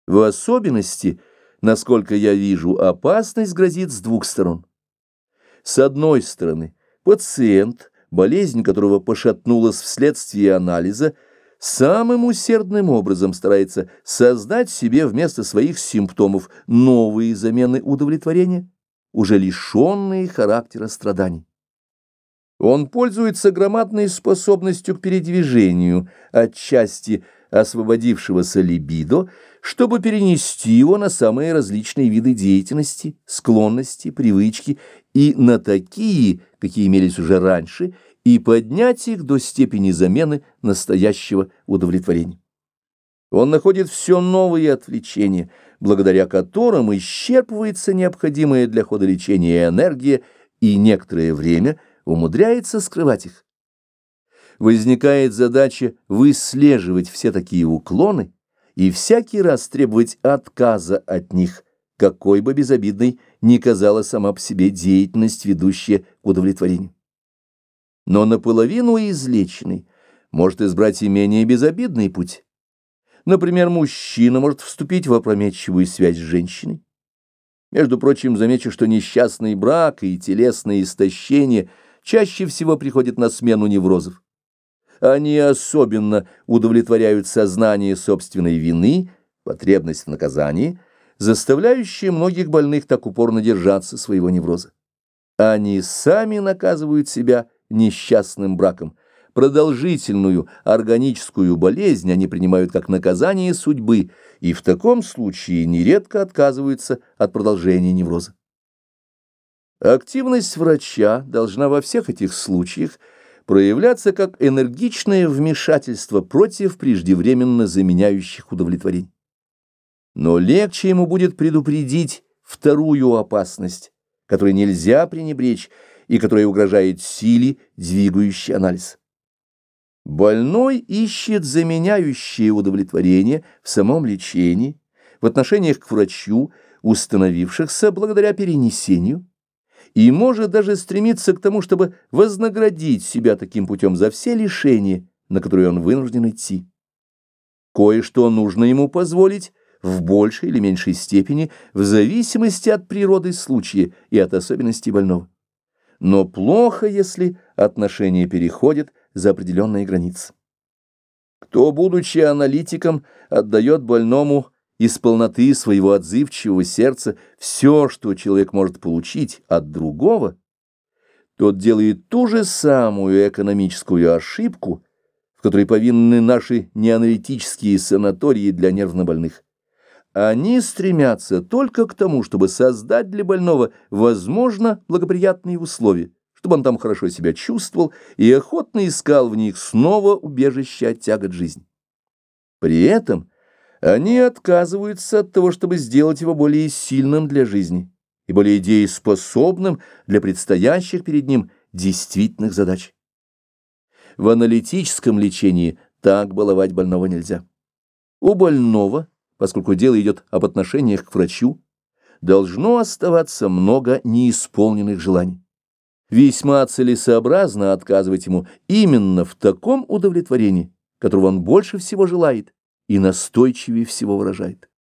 В особенности, насколько я вижу, опасность грозит с двух сторон. С одной стороны, пациент, болезнь которого пошатнулась вследствие анализа, самым усердным образом старается создать себе вместо своих симптомов новые замены удовлетворения, уже лишенные характера страданий. Он пользуется громадной способностью к передвижению, отчасти освободившегося либидо, чтобы перенести его на самые различные виды деятельности, склонности, привычки и на такие, какие имелись уже раньше, и поднять их до степени замены настоящего удовлетворения. Он находит все новые отвлечения, благодаря которым исчерпывается необходимая для хода лечения энергия, и некоторое время умудряется скрывать их. Возникает задача выслеживать все такие уклоны и всякий раз требовать отказа от них, какой бы безобидной ни казалась сама по себе деятельность, ведущая к удовлетворению. Но наполовину излеченный может избрать и менее безобидный путь. Например, мужчина может вступить в опрометчивую связь с женщиной. Между прочим, замечу, что несчастный брак и телесное истощение чаще всего приходят на смену неврозов. Они особенно удовлетворяют сознание собственной вины, потребность в наказании, заставляющая многих больных так упорно держаться своего невроза. Они сами наказывают себя несчастным браком. Продолжительную органическую болезнь они принимают как наказание судьбы, и в таком случае нередко отказываются от продолжения невроза. Активность врача должна во всех этих случаях проявляться как энергичное вмешательство против преждевременно заменяющих удовлетворений. Но легче ему будет предупредить вторую опасность, которой нельзя пренебречь и которая угрожает силе, двигающей анализ. Больной ищет заменяющее удовлетворение в самом лечении, в отношениях к врачу, установившихся благодаря перенесению, и может даже стремиться к тому, чтобы вознаградить себя таким путем за все лишения, на которые он вынужден идти. Кое-что нужно ему позволить в большей или меньшей степени в зависимости от природы случая и от особенностей больного. Но плохо, если отношения переходят за определенные границы. Кто, будучи аналитиком, отдает больному из полноты своего отзывчивого сердца все, что человек может получить от другого, тот делает ту же самую экономическую ошибку, в которой повинны наши неаналитические санатории для нервнобольных. Они стремятся только к тому, чтобы создать для больного, возможно, благоприятные условия, чтобы он там хорошо себя чувствовал и охотно искал в них снова убежище от тягот жизни. При этом они отказываются от того, чтобы сделать его более сильным для жизни и более дееспособным для предстоящих перед ним действительных задач. В аналитическом лечении так баловать больного нельзя. У больного, поскольку дело идет об отношениях к врачу, должно оставаться много неисполненных желаний. Весьма целесообразно отказывать ему именно в таком удовлетворении, которого он больше всего желает и настойчивее всего выражает.